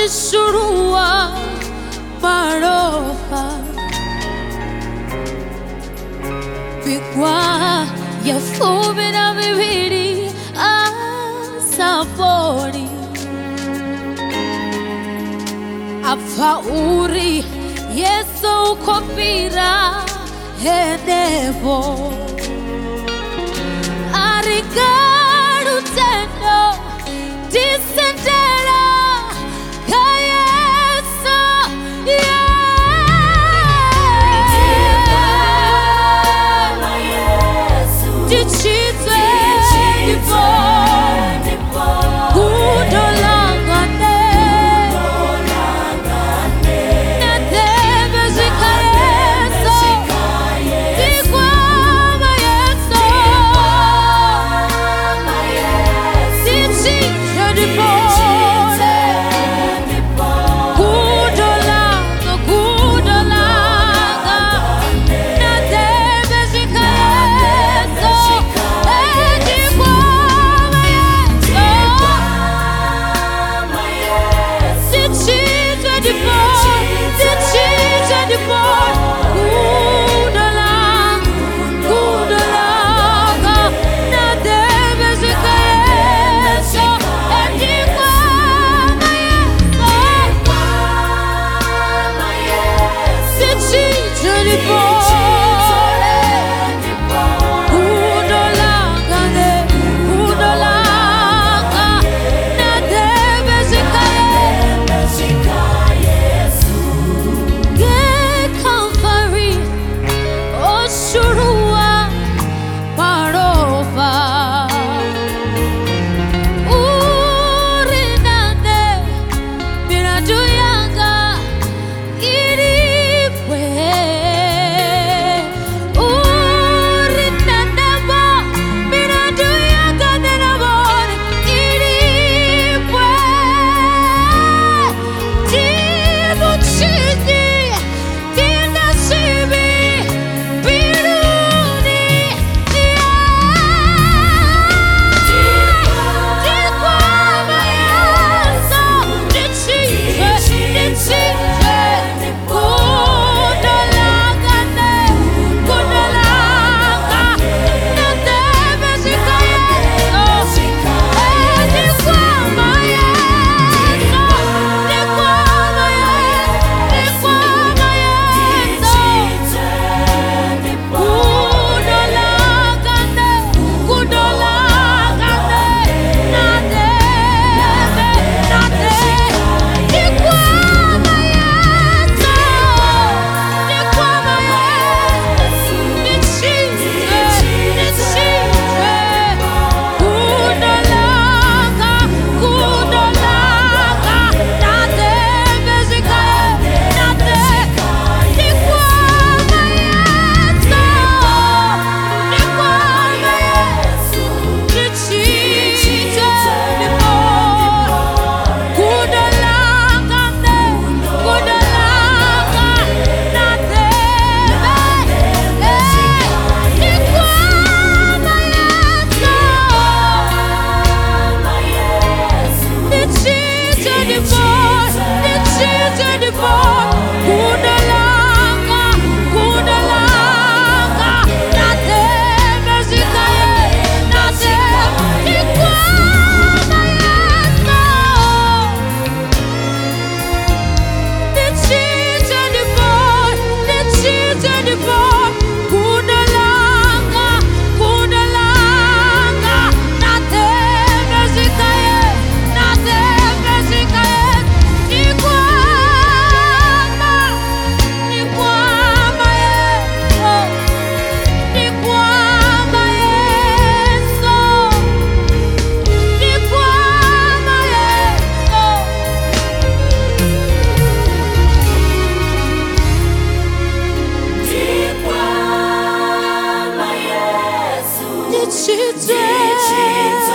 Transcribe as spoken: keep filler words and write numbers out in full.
Shurua Marofa Pikwa ya fumi na bibiri asapori Afauri Yesu kopira Henevo Arigaru tendo Disendera Kayesu Yeah Dichite Dipo Kudolangane Nadebe zikayesu Dikwama Yesu Dichite Dipo Kudolanga Kudolanga Nadebe zikayesu Dikwama Yesu Dichite Dipo Dichite Dipo Kudolanga Kudolanga Nadebe zikayesu Dikwama Yesu Dichite Dipo Kudolanga Kudolanga Nadebe zikayesu Calvary, Oshurua Marova Urinane Miraduyanga Iripwe Urinaneba Miraduyanga Nenabore Iripwe Dibuchidi Dinasibi Biruni Dikwama Yesu Dichite Dichite Kudolangane Kudolanga Nadebe zikayesu Dikwama Yesu Dikwama Yesu Dikwama Yesu Kudolangane Kudolangane Nadebe Nadebe Dikwama Yesu Dikwama Yesu Dichite Dichite Kudolanga Kudolanga Nadebe zikayesu Nadebe Dikwama Yesu Dikwama Yesu Dichite Dipo Kudolanga Kudolanga Nadebe Dikwama Yesu Dichite Dipo Dichite Dipo Kudolanga Kudolanga Nadebe zikayesu Nadebe Dikwama Yesu Dichite Dipo Dichite Dipo Kudolanga Kudolanga Nadebe zikayesu Nadebe zikayesu Dikwama Dikwama Yesu Dikwama Yesu Dikwama Yesu Dikwama Yesu Dichite